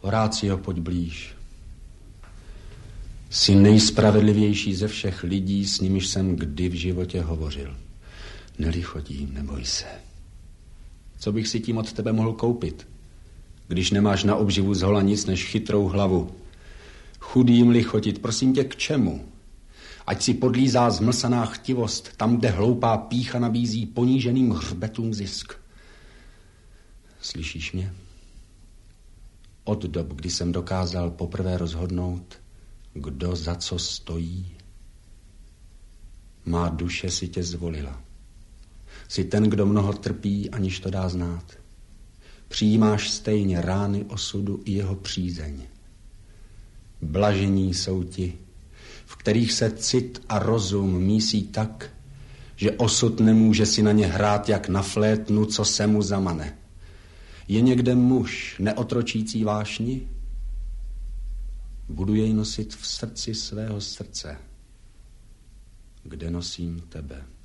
Horácio, pojď blíž. Jsi nejspravedlivější ze všech lidí, s nimiž jsem kdy v životě hovořil. Nelichotím, neboj se. Co bych si tím od tebe mohl koupit, když nemáš na obživu zhola nic než chytrou hlavu? Chudým lichotit, prosím tě, k čemu? Ať si podlízá zmlsaná chtivost tam, kde hloupá pýcha nabízí poníženým hřbetům zisk. Slyšíš mě? Od dob, kdy jsem dokázal poprvé rozhodnout, kdo za co stojí, má duše si tě zvolila. Jsi ten, kdo mnoho trpí, aniž to dá znát. Přijímáš stejně rány osudu i jeho přízeň. Blažení jsou ti, v kterých se cit a rozum mísí tak, že osud nemůže si na ně hrát jak na flétnu, co se mu zamane. Je někde muž neotročící vášni? Budu jej nosit v srdci svého srdce, kde nosím tebe.